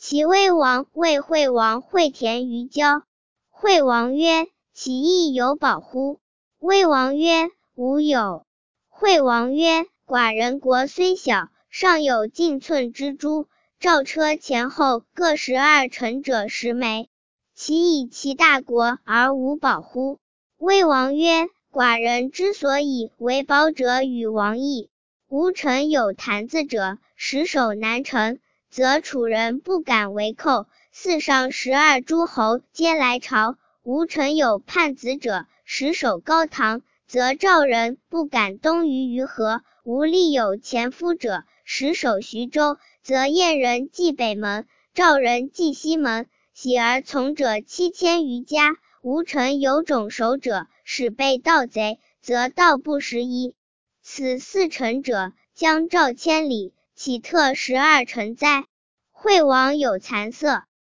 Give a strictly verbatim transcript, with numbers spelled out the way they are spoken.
齐威王谓惠王会田于郊。惠王曰：其义有保乎？威王曰：无有。惠王曰：寡人国虽小，尚有近寸之珠，赵车前后各十二乘者十枚，其以其大国而无保乎？威王曰：寡人之所以为保者与王异。吴臣有坛子者，十手难成，则楚人不敢为寇，四上十二诸侯皆来朝。吴臣有叛子者，十手高堂，则赵人不敢东于于河。吴立有前夫者，十手徐州，则燕人蓟北门，赵人蓟西门，喜而从者七千余家。吴臣有种守者，使被盗贼，则盗不拾遗。此四臣者，将赵千里，岂特十二臣哉？惠王有惭色。